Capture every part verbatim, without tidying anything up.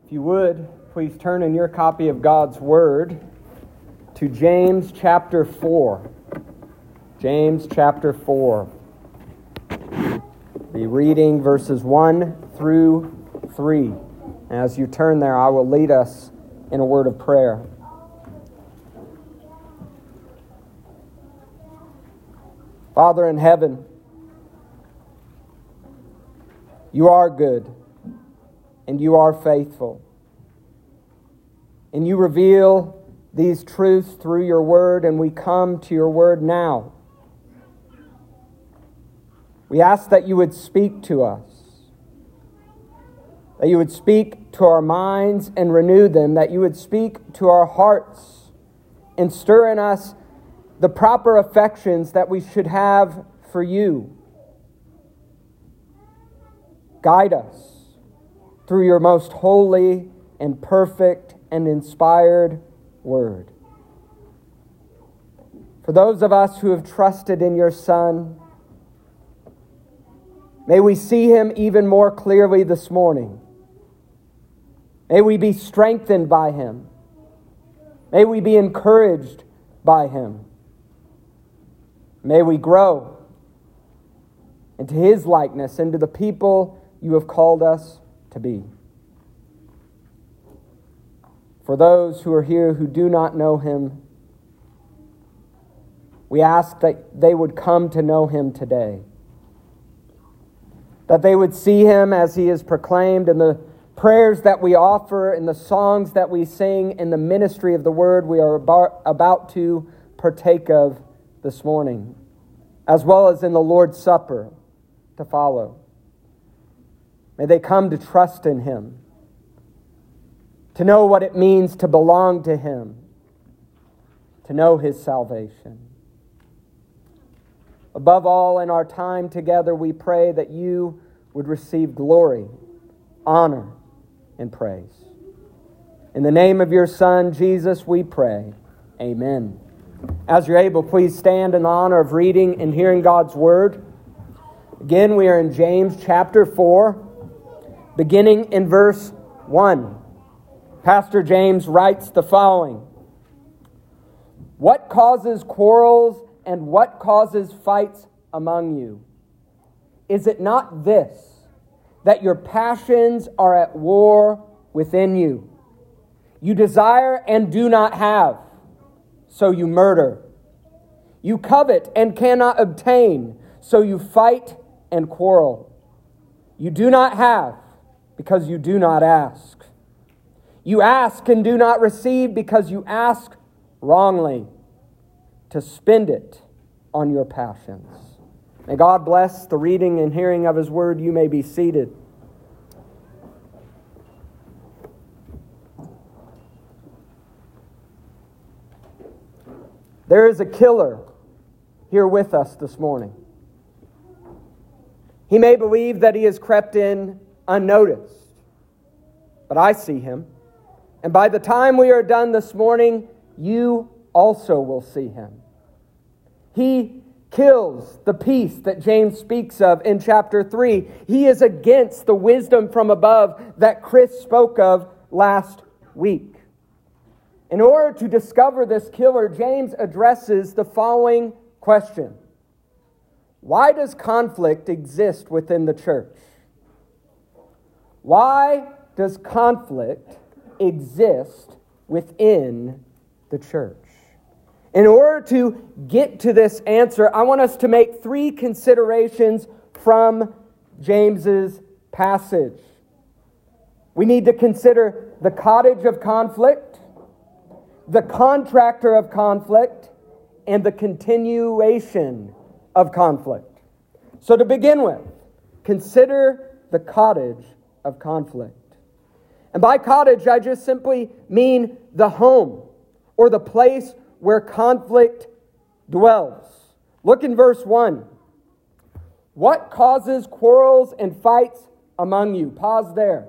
If you would, please turn in your copy of God's Word to James chapter four. James chapter four. Be reading verses one through three. As you turn there, I will lead us in a word of prayer. Father in heaven, you are good. And you are faithful. And you reveal these truths through your word, and we come to your word now. We ask that you would speak to us, that you would speak to our minds and renew them, that you would speak to our hearts and stir in us the proper affections that we should have for you. Guide us through your most holy and perfect and inspired word. For those of us who have trusted in your Son, may we see him even more clearly this morning. May we be strengthened by him. May we be encouraged by him. May we grow into his likeness, into the people you have called us to be. For those who are here who do not know him, we ask that they would come to know him today. That they would see him as he is proclaimed in the prayers that we offer, in the songs that we sing, in the ministry of the word we are about, about to partake of this morning, as well as in the Lord's Supper to follow. May they come to trust in him, to know what it means to belong to him, to know his salvation. Above all, in our time together, we pray that you would receive glory, honor, and praise. In the name of your Son, Jesus, we pray. Amen. As you're able, please stand in the honor of reading and hearing God's word. Again, we are in James chapter four. Beginning in verse one, Pastor James writes the following: What causes quarrels and what causes fights among you? Is it not this, that your passions are at war within you? You desire and do not have, so you murder. You covet and cannot obtain, so you fight and quarrel. You do not have, because you do not ask. You ask and do not receive because you ask wrongly, to spend it on your passions. May God bless the reading and hearing of his word. You may be seated. There is a killer here with us this morning. He may believe that he has crept in unnoticed, but I see him. And by the time we are done this morning, you also will see him. He kills the peace that James speaks of in chapter three. He is against the wisdom from above that Chris spoke of last week. In order to discover this killer, James addresses the following question: why does conflict exist within the church? Why does conflict exist within the church? In order to get to this answer, I want us to make three considerations from James's passage. We need to consider the cottage of conflict, the contractor of conflict, and the continuation of conflict. So to begin with, consider the cottage of conflict. And by cottage, I just simply mean the home or the place where conflict dwells. Look in verse one. What causes quarrels and fights among you? Pause there.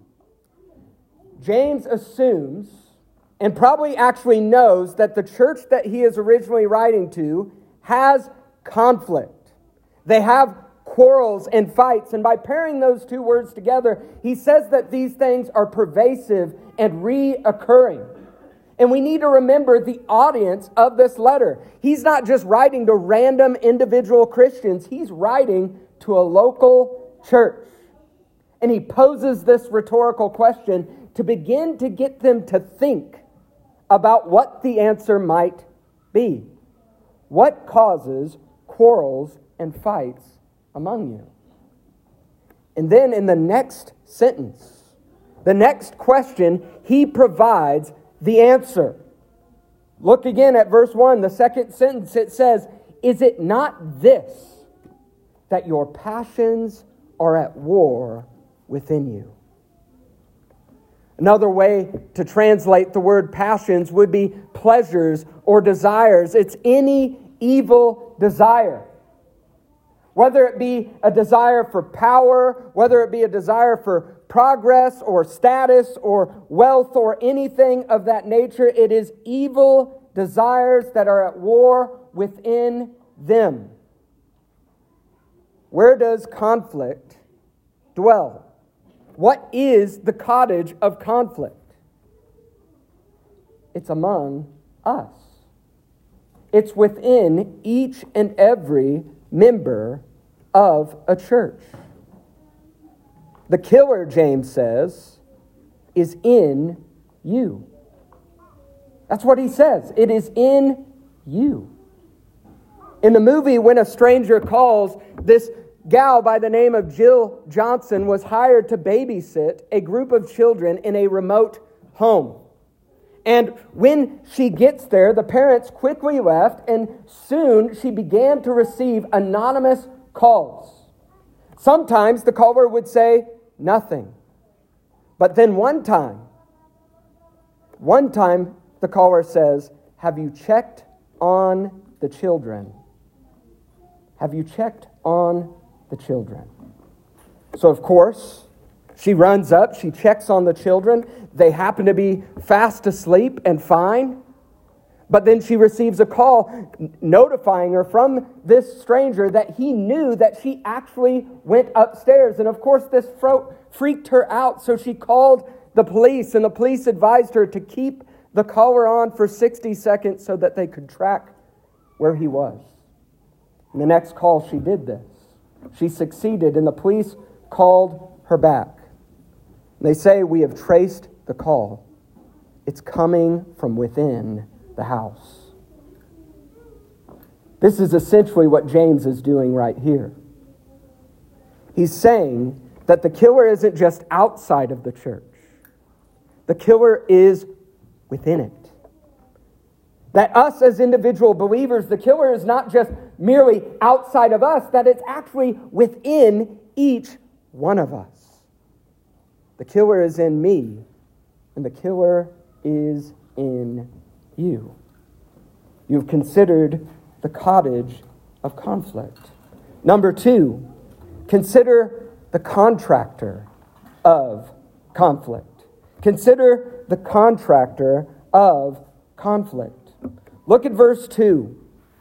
James assumes, and probably actually knows, that the church that he is originally writing to has conflict. They have quarrels and fights. And by pairing those two words together, he says that these things are pervasive and reoccurring. And we need to remember the audience of this letter. He's not just writing to random individual Christians. He's writing to a local church. And he poses this rhetorical question to begin to get them to think about what the answer might be. What causes quarrels and fights among you? And then in the next sentence, the next question, he provides the answer. Look again at verse one, the second sentence. It says, "Is it not this, that your passions are at war within you?" Another way to translate the word passions would be pleasures or desires. It's any evil desire. Whether it be a desire for power, whether it be a desire for progress or status or wealth or anything of that nature, it is evil desires that are at war within them. Where does conflict dwell? What is the cottage of conflict? It's among us. It's within each and every member of a church. The killer, James says, is in you. That's what he says. It is in you. In the movie When a Stranger Calls, this gal by the name of Jill Johnson was hired to babysit a group of children in a remote home. And when she gets there, the parents quickly left, and soon she began to receive anonymous calls. Sometimes the caller would say nothing. But then one time, one time the caller says, "Have you checked on the children? Have you checked on the children?" So of course, she runs up, she checks on the children. They happen to be fast asleep and fine. But then she receives a call notifying her from this stranger that he knew that she actually went upstairs. And of course, this fro- freaked her out. So she called the police, and the police advised her to keep the caller on for sixty seconds so that they could track where he was. In the next call, she did this. She succeeded, and the police called her back. They say, "We have traced the call. It's coming from within the house." This is essentially what James is doing right here. He's saying that the killer isn't just outside of the church. The killer is within it. That us as individual believers, the killer is not just merely outside of us, that it's actually within each one of us. The killer is in me, and the killer is in you. You've considered the cottage of conflict. Number two, consider the contractor of conflict. Consider the contractor of conflict. Look at verse two.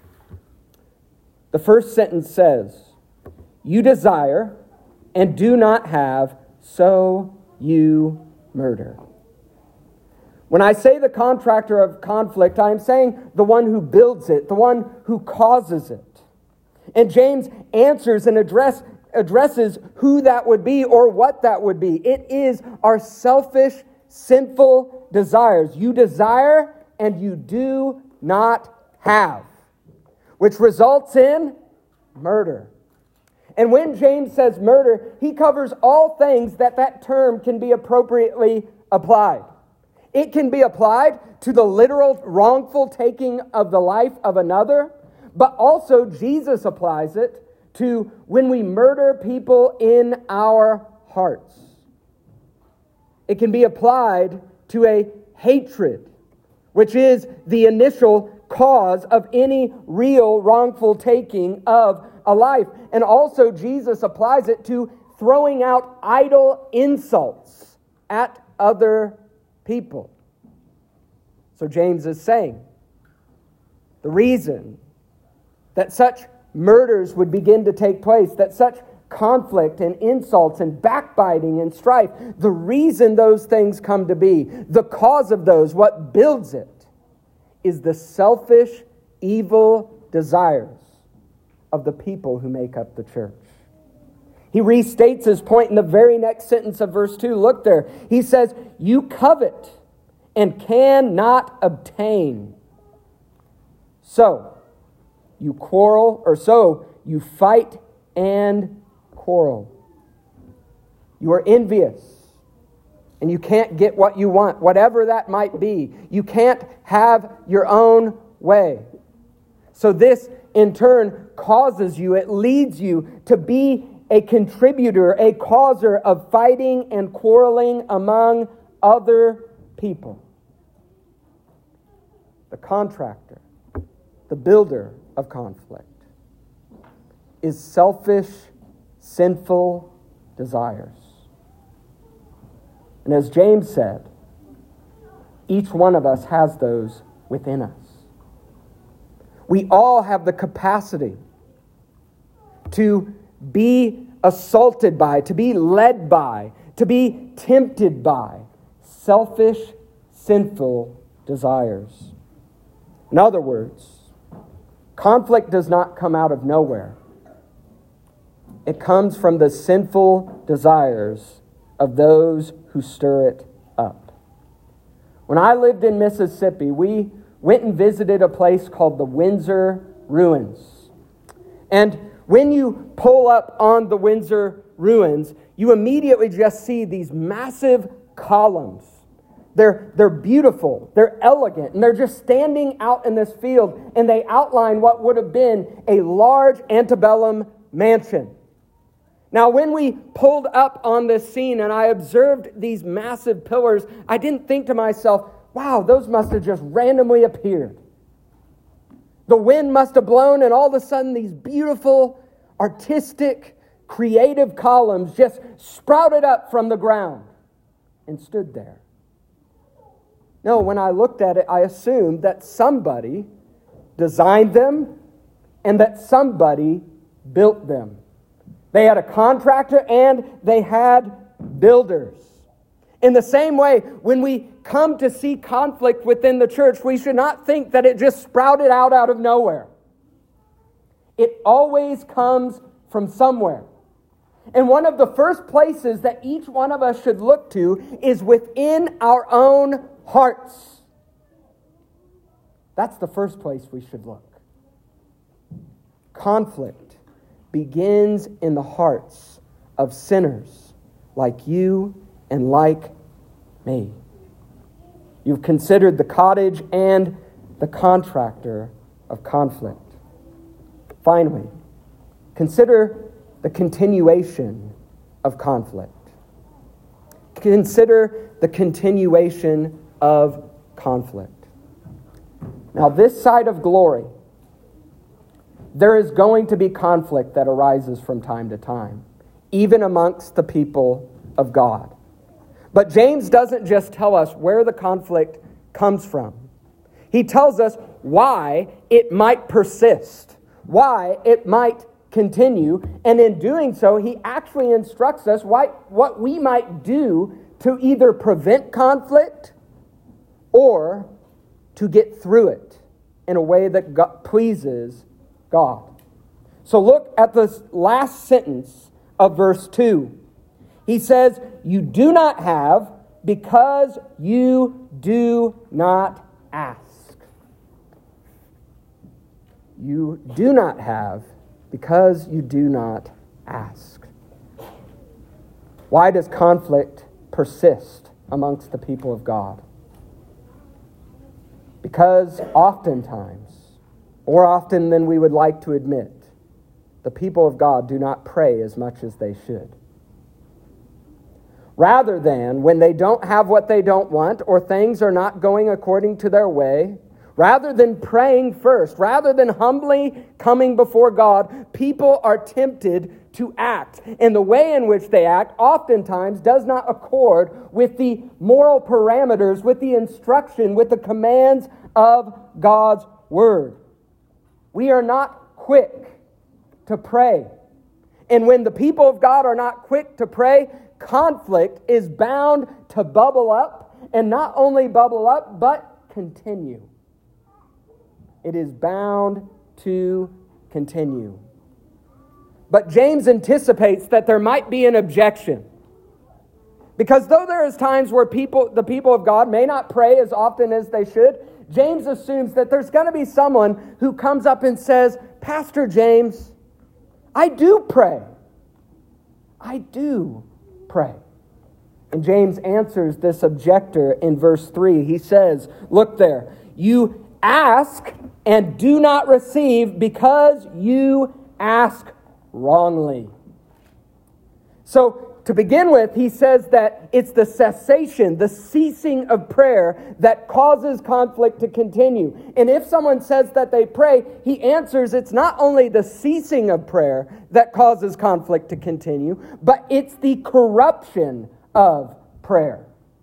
The first sentence says, "You desire and do not have, so you murder." When I say the contractor of conflict, I am saying the one who builds it, the one who causes it. And James answers and address, addresses who that would be or what that would be. It is our selfish, sinful desires. You desire and you do not have, which results in murder. And when James says murder, he covers all things that that term can be appropriately applied. It can be applied to the literal wrongful taking of the life of another, but also Jesus applies it to when we murder people in our hearts. It can be applied to a hatred, which is the initial cause of any real wrongful taking of a life. And also Jesus applies it to throwing out idle insults at other people. So James is saying the reason that such murders would begin to take place, that such conflict and insults and backbiting and strife, the reason those things come to be, the cause of those, what builds it, is the selfish, evil desires of the people who make up the church. He restates his point in the very next sentence of verse two. Look there. He says, you covet and cannot obtain. So you quarrel, or so you fight and quarrel. You are envious, and you can't get what you want, whatever that might be. You can't have your own way. So this, in turn, causes you, it leads you to be a contributor, a causer of fighting and quarreling among other people. The contractor, the builder of conflict, is selfish, sinful desires. And as James said, each one of us has those within us. We all have the capacity to be assaulted by, to be led by, to be tempted by selfish, sinful desires. In other words, conflict does not come out of nowhere. It comes from the sinful desires of those who stir it up. When I lived in Mississippi, we went and visited a place called the Windsor Ruins. And when you pull up on the Windsor Ruins, you immediately just see these massive columns. They're, they're beautiful, they're elegant, and they're just standing out in this field, and they outline what would have been a large antebellum mansion. Now, when we pulled up on this scene and I observed these massive pillars, I didn't think to myself, wow, those must have just randomly appeared. The wind must have blown, and all of a sudden these beautiful, artistic, creative columns just sprouted up from the ground and stood there. No, when I looked at it, I assumed that somebody designed them and that somebody built them. They had a contractor and they had builders. In the same way, when we come to see conflict within the church, we should not think that it just sprouted out out of nowhere. It always comes from somewhere. And one of the first places that each one of us should look to is within our own hearts. That's the first place we should look. Conflict begins in the hearts of sinners like you and like me. You've considered the cottage and the contractor of conflict. Finally, consider the continuation of conflict. Consider the continuation of conflict. Now, this side of glory, there is going to be conflict that arises from time to time, even amongst the people of God. But James doesn't just tell us where the conflict comes from. He tells us why it might persist, why it might continue, and in doing so, he actually instructs us why, what we might do to either prevent conflict or to get through it in a way that God pleases God. So look at this last sentence of verse two. He says, you do not have because you do not ask. You do not have because you do not ask. Why does conflict persist amongst the people of God? Because oftentimes, more often than we would like to admit, the people of God do not pray as much as they should. Rather than, when they don't have what they don't want or things are not going according to their way, rather than praying first, rather than humbly coming before God, people are tempted to act. And the way in which they act oftentimes does not accord with the moral parameters, with the instruction, with the commands of God's Word. We are not quick to pray. And when the people of God are not quick to pray, conflict is bound to bubble up, and not only bubble up, but continue. It is bound to continue. But James anticipates that there might be an objection. Because though there is times where people, the people of God may not pray as often as they should, James assumes that there's going to be someone who comes up and says, Pastor James, I do pray. I do pray. And James answers this objector in verse three. He says, look there, you ask and do not receive because you ask wrongly. So, to begin with, he says that it's the cessation, the ceasing of prayer that causes conflict to continue. And if someone says that they pray, he answers it's not only the ceasing of prayer that causes conflict to continue, but it's the corruption of prayer.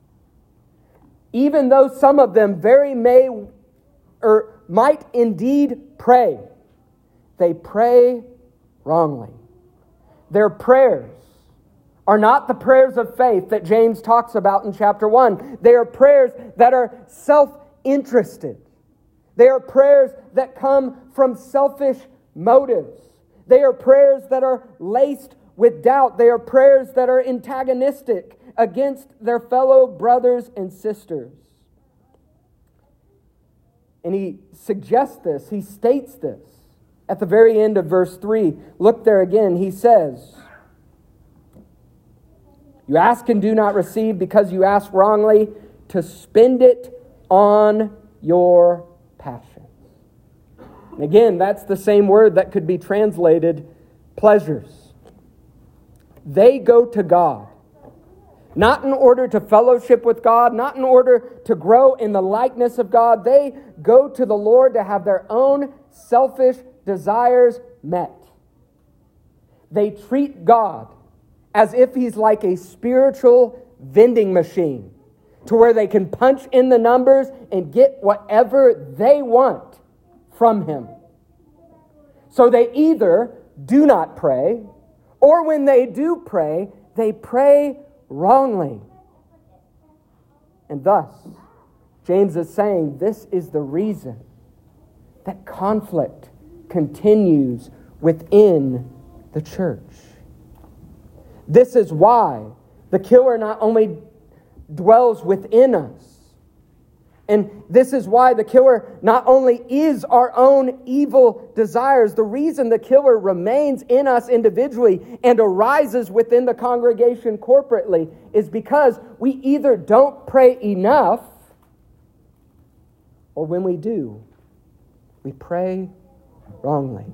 Even though some of them very may or might indeed pray, they pray wrongly. Their prayers are not the prayers of faith that James talks about in chapter one. They are prayers that are self-interested. They are prayers that come from selfish motives. They are prayers that are laced with doubt. They are prayers that are antagonistic against their fellow brothers and sisters. And he suggests this, he states this at the very end of verse three. Look there again, he says, you ask and do not receive because you ask wrongly to spend it on your passions. And again, that's the same word that could be translated pleasures. They go to God, not in order to fellowship with God, not in order to grow in the likeness of God. They go to the Lord to have their own selfish desires met. They treat God as if He's like a spiritual vending machine, to where they can punch in the numbers and get whatever they want from Him. So they either do not pray, or when they do pray, they pray wrongly. And thus, James is saying this is the reason that conflict continues within the church. This is why the killer not only dwells within us, and this is why the killer not only is our own evil desires. The reason the killer remains in us individually and arises within the congregation corporately is because we either don't pray enough, or when we do, we pray wrongly.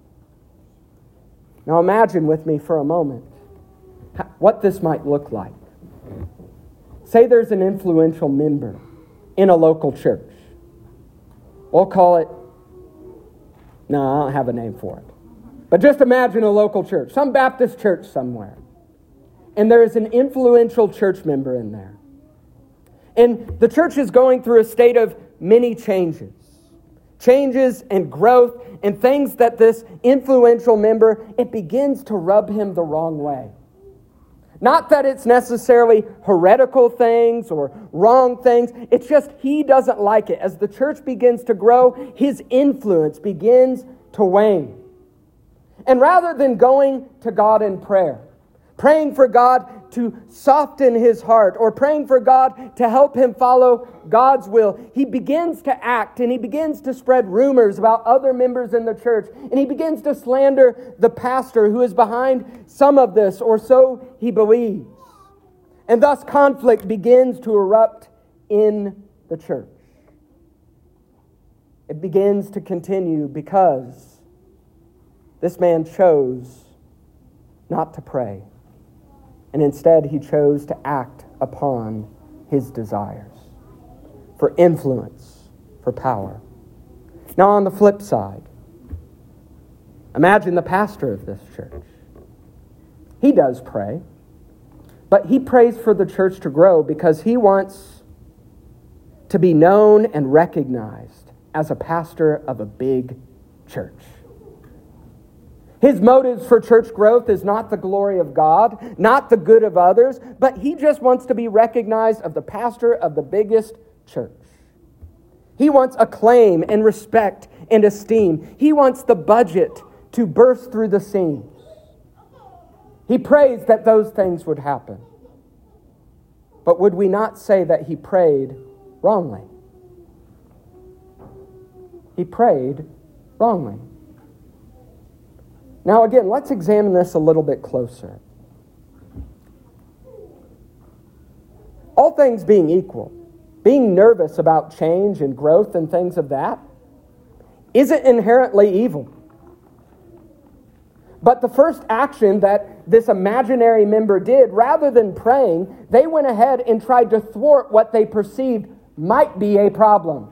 Now imagine with me for a moment what this might look like. Say there's an influential member in a local church. We'll call it, no, I don't have a name for it. But just imagine a local church, some Baptist church somewhere. And there is an influential church member in there. And the church is going through a state of many changes. Changes and growth and things that this influential member, it begins to rub him the wrong way. Not that it's necessarily heretical things or wrong things. It's just he doesn't like it. As the church begins to grow, his influence begins to wane. And rather than going to God in prayer, praying for God to soften his heart, or praying for God to help him follow God's will, he begins to act and he begins to spread rumors about other members in the church, and he begins to slander the pastor who is behind some of this, or so he believes. And thus conflict begins to erupt in the church. It begins to continue because this man chose not to pray. And instead, he chose to act upon his desires for influence, for power. Now, on the flip side, imagine the pastor of this church. He does pray, but he prays for the church to grow because he wants to be known and recognized as a pastor of a big church. His motives for church growth is not the glory of God, not the good of others, but he just wants to be recognized as the pastor of the biggest church. He wants acclaim and respect and esteem. He wants the budget to burst through the seams. He prays that those things would happen. But would we not say that he prayed wrongly? He prayed wrongly. Now again, let's examine this a little bit closer. All things being equal, being nervous about change and growth and things of that isn't inherently evil. But the first action that this imaginary member did, rather than praying, they went ahead and tried to thwart what they perceived might be a problem.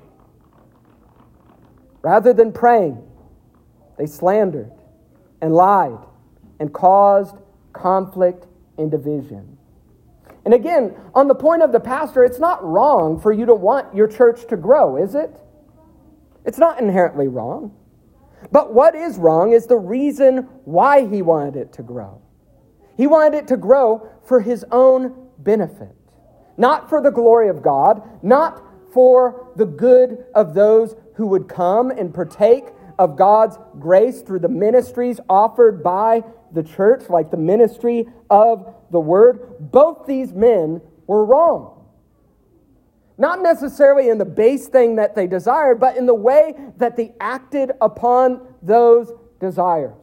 Rather than praying, they slandered and lied and caused conflict and division. And again, on the point of the pastor, it's not wrong for you to want your church to grow, is it? It's not inherently wrong. But what is wrong is the reason why he wanted it to grow. He wanted it to grow for his own benefit, not for the glory of God, not for the good of those who would come and partake of God's grace through the ministries offered by the church, like the ministry of the Word. Both these men were wrong. Not necessarily in the base thing that they desired, but in the way that they acted upon those desires.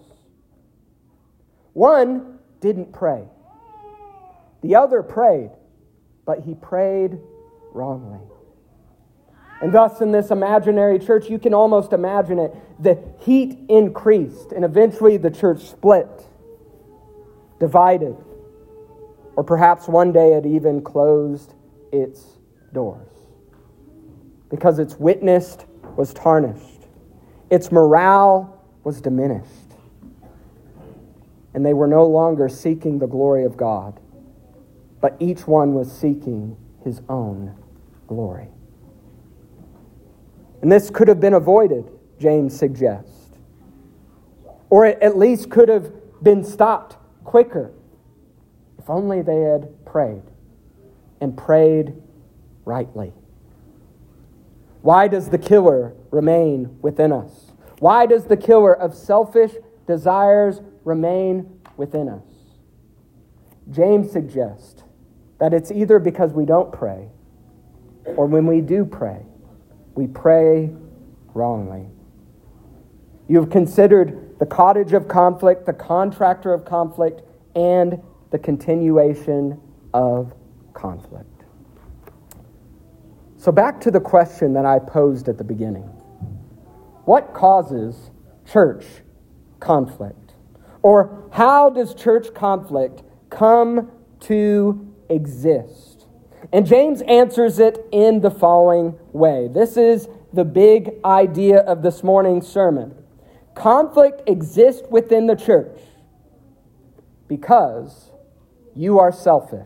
One didn't pray. The other prayed, but he prayed wrongly. And thus, in this imaginary church, you can almost imagine it, the heat increased, and eventually the church split, divided, or perhaps one day it even closed its doors. Because its witness was tarnished. Its morale was diminished. And they were no longer seeking the glory of God, but each one was seeking his own glory. And this could have been avoided, James suggests. Or it at least could have been stopped quicker if only they had prayed and prayed rightly. Why does the killer remain within us? Why does the killer of selfish desires remain within us? James suggests that it's either because we don't pray, or when we do pray, we pray wrongly. You've considered the cottage of conflict, the contractor of conflict, and the continuation of conflict. So back to the question that I posed at the beginning. What causes church conflict? Or how does church conflict come to exist? And James answers it in the following way. This is the big idea of this morning's sermon. Conflict exists within the church because you are selfish.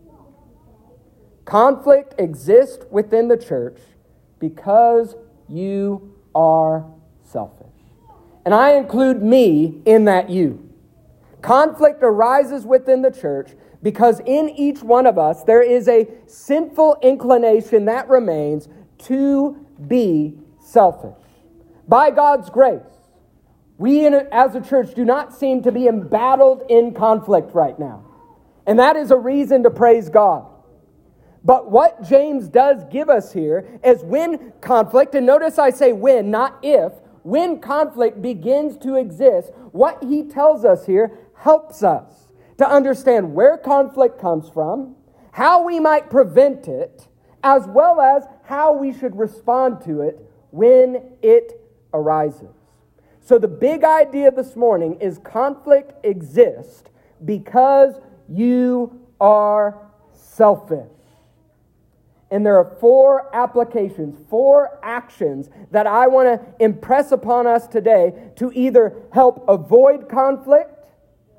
Conflict exists within the church because you are selfish. And I include me in that you. Conflict arises within the church because in each one of us there is a sinful inclination that remains to be selfish. By God's grace, we as a church do not seem to be embattled in conflict right now. And that is a reason to praise God. But what James does give us here is when conflict, and notice I say when, not if, when conflict begins to exist, what he tells us here helps us to understand where conflict comes from, how we might prevent it, as well as how we should respond to it when it arises. So the big idea this morning is conflict exists because you are selfish. And there are four applications, four actions that I want to impress upon us today to either help avoid conflict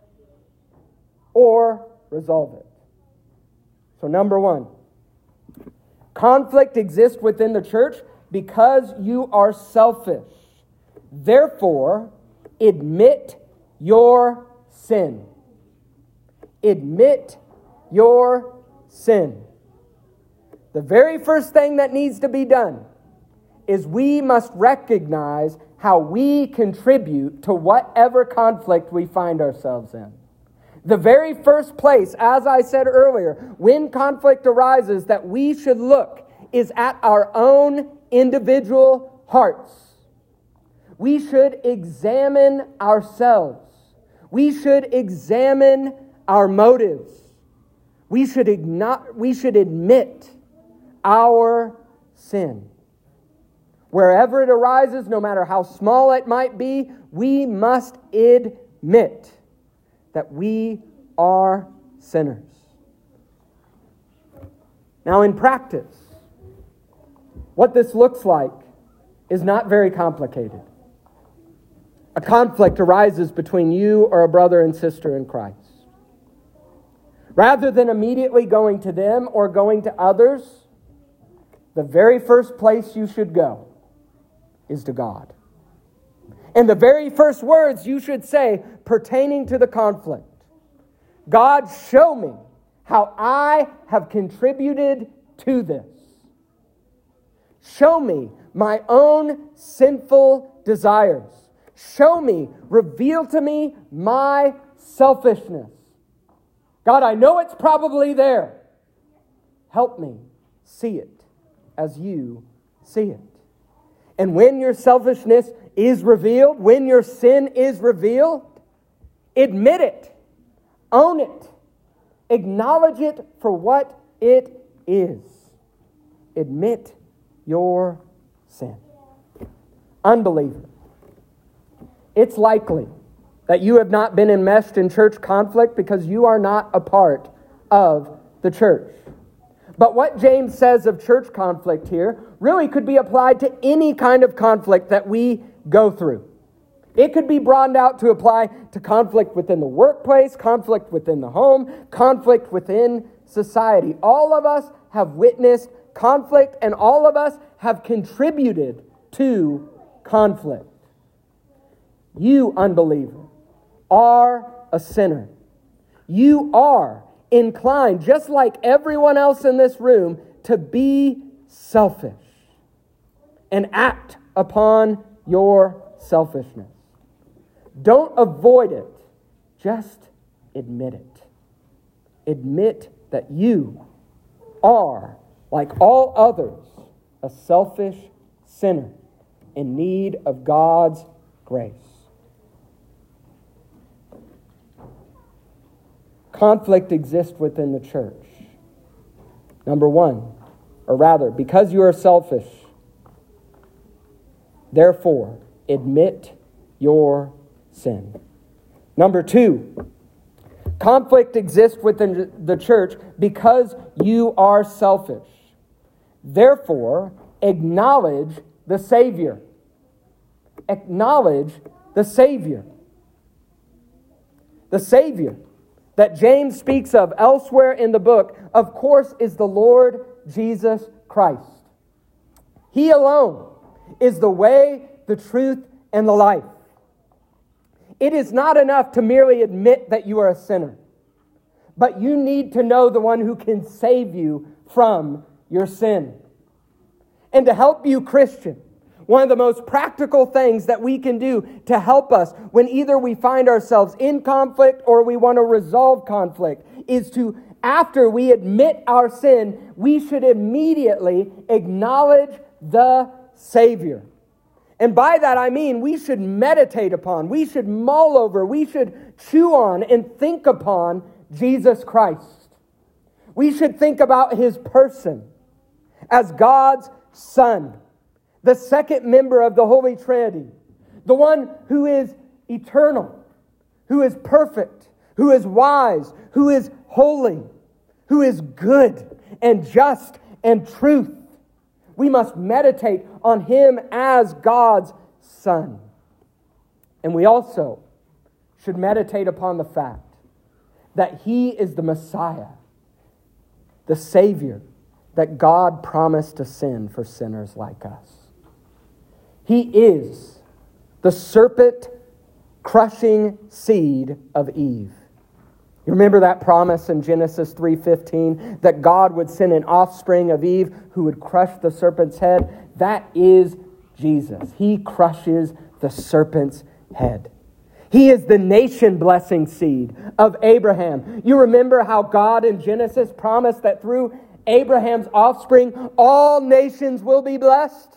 or resolve it. So number one, conflict exists within the church because you are selfish. Therefore, admit your sin. Admit your sin. The very first thing that needs to be done is we must recognize how we contribute to whatever conflict we find ourselves in. The very first place, as I said earlier, when conflict arises that we should look is at our own individual hearts. We should examine ourselves. We should examine our motives. We should igno- we should admit our sin. Wherever it arises, no matter how small it might be, we must admit that we are sinners. Now, in practice, what this looks like is not very complicated. A conflict arises between you or a brother and sister in Christ. Rather than immediately going to them or going to others, the very first place you should go is to God. And the very first words you should say pertaining to the conflict: God, show me how I have contributed to this. Show me my own sinful desires. Show me, reveal to me my selfishness. God, I know it's probably there. Help me see it as you see it. And when your selfishness is revealed, when your sin is revealed, admit it, own it, acknowledge it for what it is. Admit your sin. Unbeliever, it's likely that you have not been enmeshed in church conflict because you are not a part of the church. But what James says of church conflict here really could be applied to any kind of conflict that we go through. It could be broadened out to apply to conflict within the workplace, conflict within the home, conflict within society. All of us have witnessed conflict, and all of us have contributed to conflict. You, unbeliever, are a sinner. You are inclined, just like everyone else in this room, to be selfish and act upon your selfishness. Don't avoid it. Just admit it. Admit that you are, like all others, a selfish sinner in need of God's grace. Conflict exists within the church. Number one, or rather, because you are selfish, therefore, admit your sin. Number two, conflict exists within the church because you are selfish. Therefore, acknowledge the Savior. Acknowledge the Savior. The Savior that James speaks of elsewhere in the book, of course, is the Lord Jesus Christ. He alone is the way, the truth, and the life. It is not enough to merely admit that you are a sinner, but you need to know the one who can save you from your sin. And to help you, Christian, one of the most practical things that we can do to help us when either we find ourselves in conflict or we want to resolve conflict is to, after we admit our sin, we should immediately acknowledge the Savior. And by that I mean we should meditate upon, we should mull over, we should chew on and think upon Jesus Christ. We should think about His person as God's Son, the second member of the Holy Trinity, the one who is eternal, who is perfect, who is wise, who is holy, who is good and just and truth. We must meditate on Him as God's Son. And we also should meditate upon the fact that He is the Messiah, the Savior that God promised to send for sinners like us. He is the serpent crushing seed of Eve. You remember that promise in Genesis three fifteen that God would send an offspring of Eve who would crush the serpent's head? That is Jesus. He crushes the serpent's head. He is the nation-blessing seed of Abraham. You remember how God in Genesis promised that through Abraham's offspring, all nations will be blessed?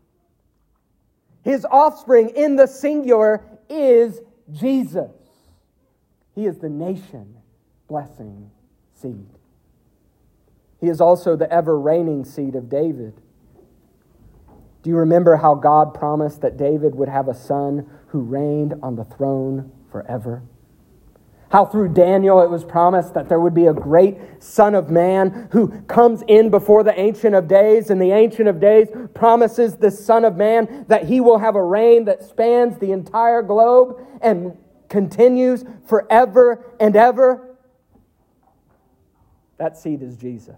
His offspring in the singular is Jesus. He is the nation-blessing seed. He is also the ever-reigning seed of David. Do you remember how God promised that David would have a son who reigned on the throne forever? How through Daniel it was promised that there would be a great Son of Man who comes in before the Ancient of Days, and the Ancient of Days promises this Son of Man that he will have a reign that spans the entire globe and continues forever and ever. That seed is Jesus.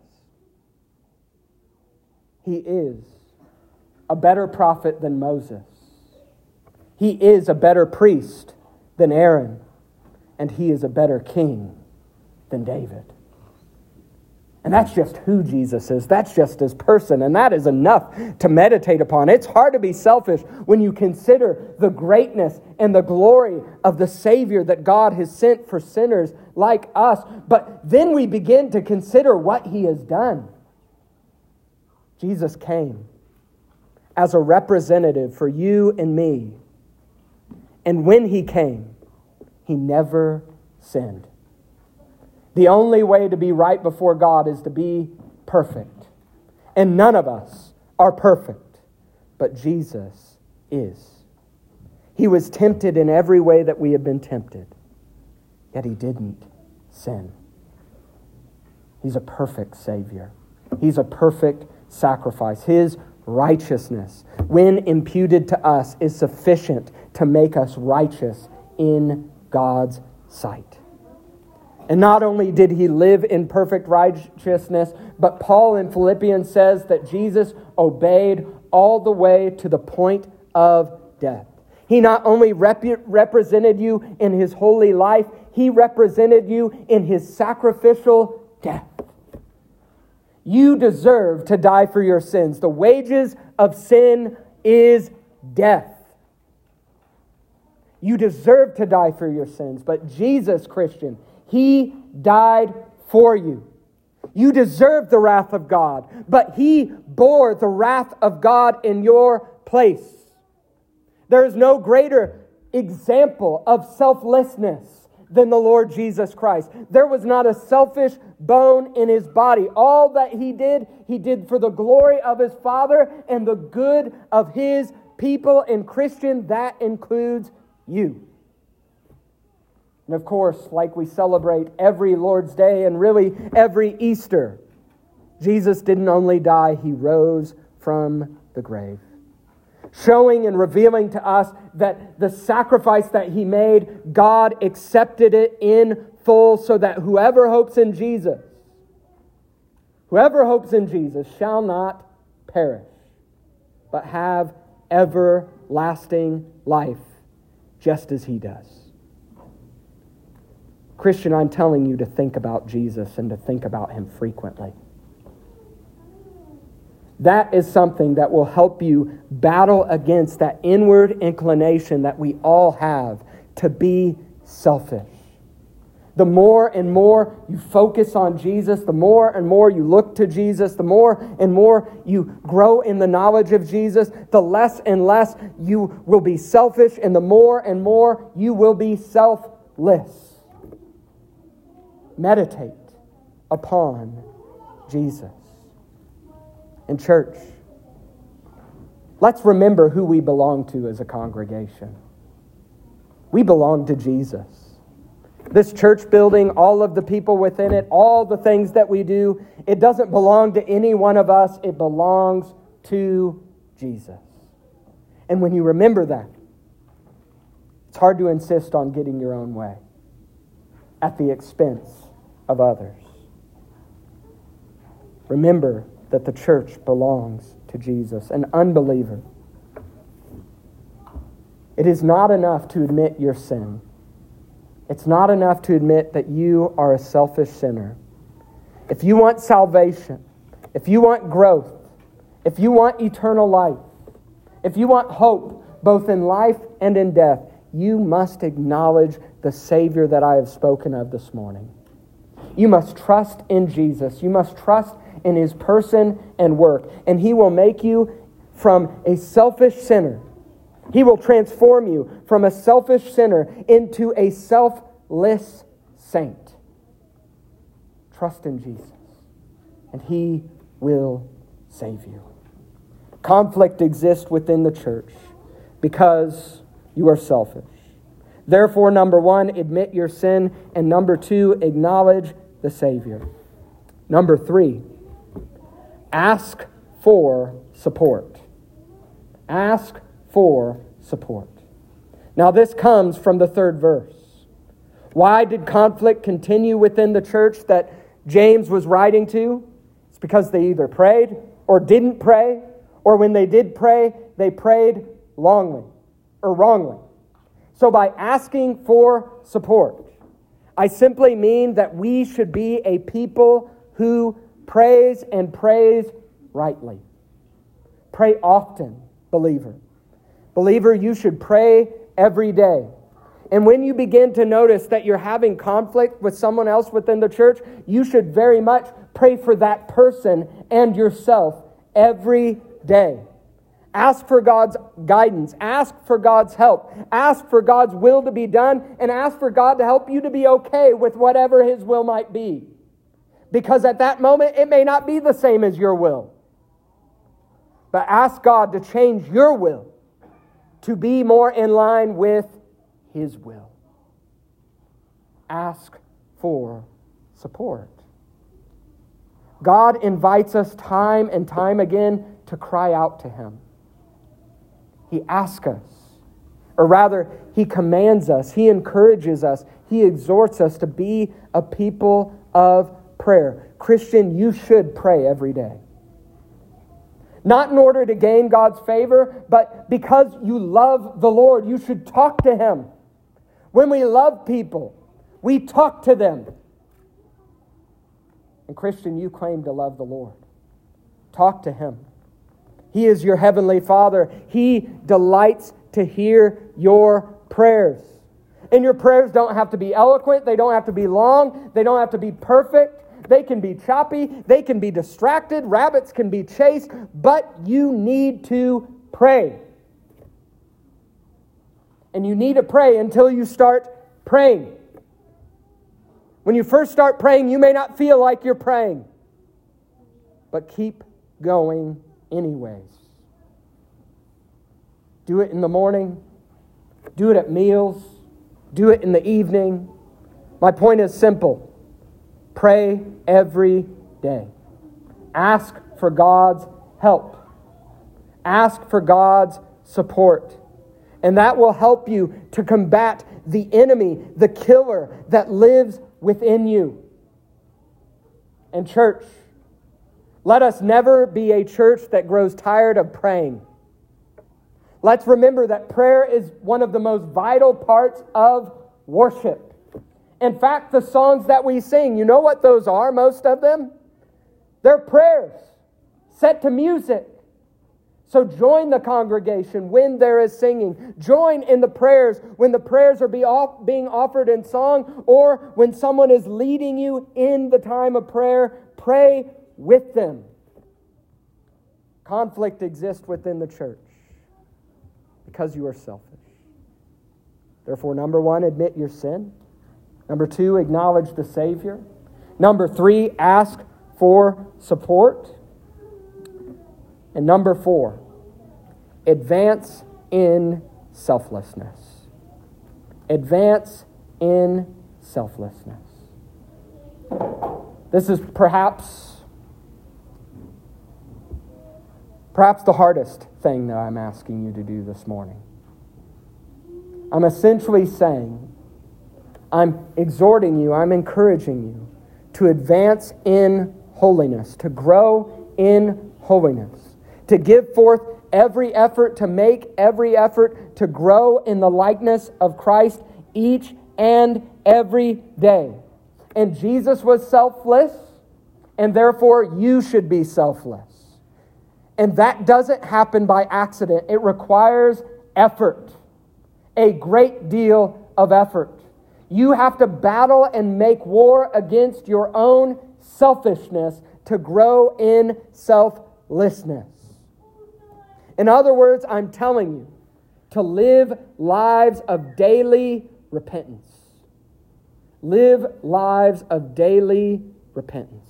He is a better prophet than Moses. He is a better priest than Aaron. And he is a better king than David. And that's just who Jesus is. That's just his person. And that is enough to meditate upon. It's hard to be selfish when you consider the greatness and the glory of the Savior that God has sent for sinners like us. But then we begin to consider what he has done. Jesus came as a representative for you and me. And when he came, he never sinned. The only way to be right before God is to be perfect. And none of us are perfect, but Jesus is. He was tempted in every way that we have been tempted, yet he didn't sin. He's a perfect Savior. He's a perfect sacrifice. His righteousness, when imputed to us, is sufficient to make us righteous in God's sight. And not only did he live in perfect righteousness, but Paul in Philippians says that Jesus obeyed all the way to the point of death. He not only rep- represented you in his holy life, he represented you in his sacrificial death. You deserve to die for your sins. The wages of sin is death. You deserve to die for your sins. But Jesus, Christian, he died for you. You deserve the wrath of God, but he bore the wrath of God in your place. There is no greater example of selflessness than the Lord Jesus Christ. There was not a selfish bone in his body. All that he did, he did for the glory of his Father and the good of his people. And Christian, that includes you. And of course, like we celebrate every Lord's Day and really every Easter, Jesus didn't only die, he rose from the grave. Showing and revealing to us that the sacrifice that he made, God accepted it in full so that whoever hopes in Jesus, whoever hopes in Jesus shall not perish, but have everlasting life, just as he does. Christian, I'm telling you to think about Jesus and to think about him frequently. That is something that will help you battle against that inward inclination that we all have to be selfish. The more and more you focus on Jesus, the more and more you look to Jesus, the more and more you grow in the knowledge of Jesus, the less and less you will be selfish, and the more and more you will be selfless. Meditate upon Jesus. In church, let's remember who we belong to as a congregation. We belong to Jesus. This church building, all of the people within it, all the things that we do, it doesn't belong to any one of us. It belongs to Jesus. And when you remember that, it's hard to insist on getting your own way at the expense of others. Remember that the church belongs to Jesus. An unbeliever It is not enough to admit your sin. It's not enough to admit that you are a selfish sinner. If you want salvation, if you want growth, if you want eternal life, if you want hope, both in life and in death, you must acknowledge the Savior that I have spoken of this morning. You must trust in Jesus. You must trust in His person and work. And He will make you from a selfish sinner. He will transform you from a selfish sinner into a selfless saint. Trust in Jesus, and He will save you. Conflict exists within the church because you are selfish. Therefore, number one, admit your sin, and number two, acknowledge the Savior. Number three, ask for support. Ask for support. Now, this comes from the third verse. Why did conflict continue within the church that James was writing to? It's because they either prayed or didn't pray, or when they did pray, they prayed longly or wrongly. So by asking for support, I simply mean that we should be a people who praise and praise rightly. Pray often, believer. Believer, you should pray every day. And when you begin to notice that you're having conflict with someone else within the church, you should very much pray for that person and yourself every day. Ask for God's guidance. Ask for God's help. Ask for God's will to be done, and ask for God to help you to be okay with whatever His will might be. Because at that moment, it may not be the same as your will. But ask God to change your will to be more in line with His will. Ask for support. God invites us time and time again to cry out to Him. He asks us, or rather, He commands us, He encourages us, He exhorts us to be a people of prayer. Christian, you should pray every day. Not in order to gain God's favor, but because you love the Lord, you should talk to Him. When we love people, we talk to them. And Christian, you claim to love the Lord. Talk to Him. He is your heavenly Father. He delights to hear your prayers. And your prayers don't have to be eloquent. They don't have to be long. They don't have to be perfect. They can be choppy. They can be distracted. Rabbits can be chased. But you need to pray. And you need to pray until you start praying. When you first start praying, you may not feel like you're praying. But keep going anyways. Do it in the morning. Do it at meals. Do it in the evening. My point is simple. Pray every day. Ask for God's help. Ask for God's support. And that will help you to combat the enemy, the killer that lives within you. And church, let us never be a church that grows tired of praying. Let's remember that prayer is one of the most vital parts of worship. In fact, the songs that we sing, you know what those are, most of them? They're prayers set to music. So join the congregation when there is singing. Join in the prayers when the prayers are be off, being offered in song, or when someone is leading you in the time of prayer. Pray with them. Conflict exists within the church because you are selfish. Therefore, number one, admit your sin. Number two, acknowledge the Savior. Number three, ask for support. And number four, advance in selflessness. Advance in selflessness. This is perhaps, perhaps the hardest thing that I'm asking you to do this morning. I'm essentially saying, I'm exhorting you, I'm encouraging you to advance in holiness, to grow in holiness, to give forth every effort to make, every effort to grow in the likeness of Christ each and every day. And Jesus was selfless, and therefore you should be selfless. And that doesn't happen by accident. It requires effort, a great deal of effort. You have to battle and make war against your own selfishness to grow in selflessness. In other words, I'm telling you, to live lives of daily repentance. Live lives of daily repentance.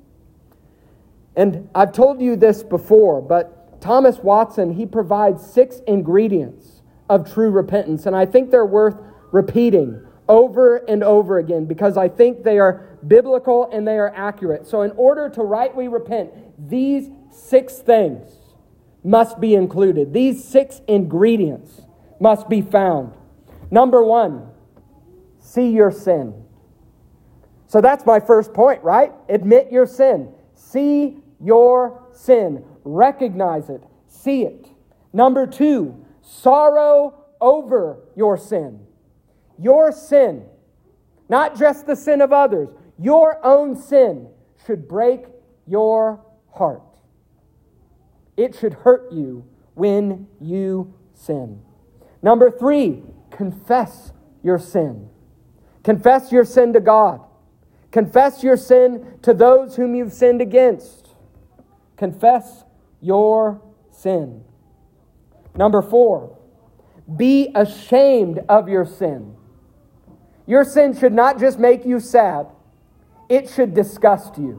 And I've told you this before, but Thomas Watson, he provides six ingredients of true repentance, and I think they're worth repeating over and over again because I think they are biblical and they are accurate. So in order to rightly repent, these six things must be included. These six ingredients must be found. Number one, see your sin. So that's my first point, right? Admit your sin. See your sin. Recognize it. See it. Number two, sorrow over your sin. Your sin, not just the sin of others, your own sin should break your heart. It should hurt you when you sin. Number three, confess your sin. Confess your sin to God. Confess your sin to those whom you've sinned against. Confess your sin. Number four, be ashamed of your sin. Your sin should not just make you sad, it should disgust you.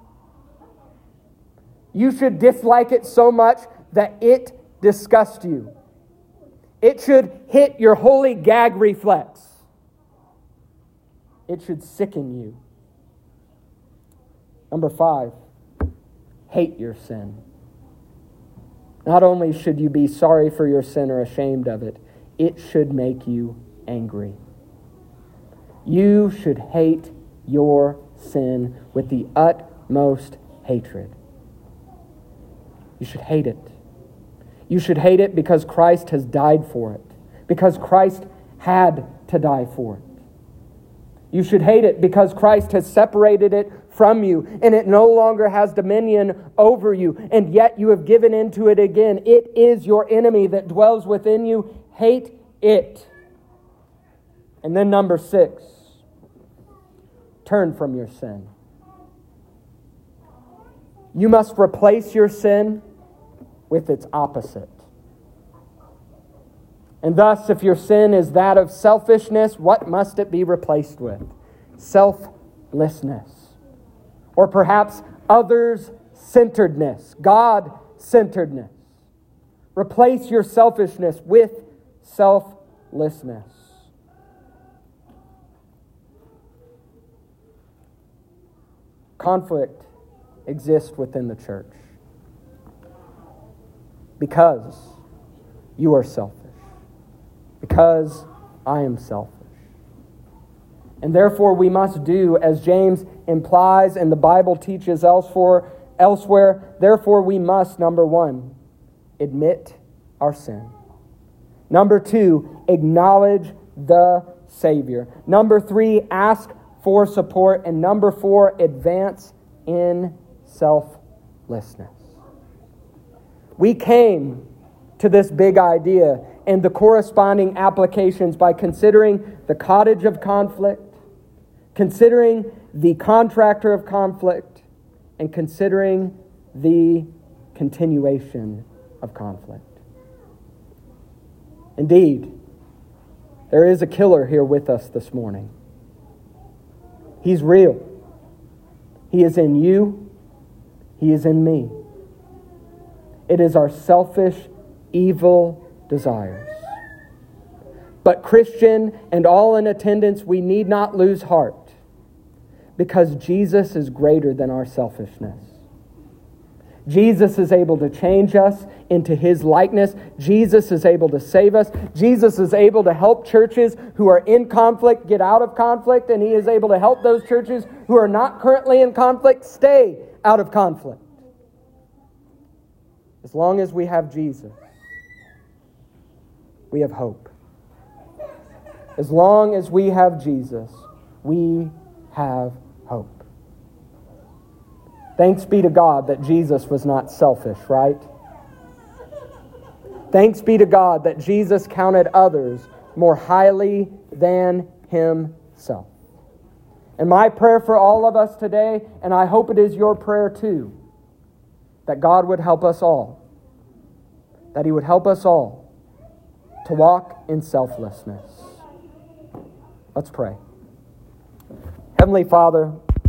You should dislike it so much that it disgusts you. It should hit your holy gag reflex. It should sicken you. Number five, hate your sin. Not only should you be sorry for your sin or ashamed of it, it should make you angry. You should hate your sin with the utmost hatred. You should hate it. You should hate it because Christ has died for it. Because Christ had to die for it. You should hate it because Christ has separated it from you and it no longer has dominion over you, and yet you have given into it again. It is your enemy that dwells within you. Hate it. And then number six, turn from your sin. You must replace your sin with its opposite. And thus, if your sin is that of selfishness, what must it be replaced with? Selflessness. Or perhaps others-centeredness, God-centeredness. Replace your selfishness with selflessness. Conflict exists within the church because you are selfish. Because I am selfish. And therefore we must do, as James implies and the Bible teaches elsewhere, elsewhere, therefore we must, number one, admit our sin. Number two, acknowledge the Savior. Number three, ask for support. And number four, advance in selflessness. We came to this big idea and the corresponding applications by considering the cottage of conflict, considering the contractor of conflict, and considering the continuation of conflict. Indeed, there is a killer here with us this morning. He's real. He is in you. He is in me. It is our selfish, evil desires. But Christian and all in attendance, we need not lose heart because Jesus is greater than our selfishness. Jesus is able to change us into His likeness. Jesus is able to save us. Jesus is able to help churches who are in conflict get out of conflict, and He is able to help those churches who are not currently in conflict stay out of conflict. As long as we have Jesus, we have hope. As long as we have Jesus, we have hope. Thanks be to God that Jesus was not selfish, right? Thanks be to God that Jesus counted others more highly than himself. And my prayer for all of us today, and I hope it is your prayer too, that God would help us all, that he would help us all to walk in selflessness. Let's pray. Heavenly Father,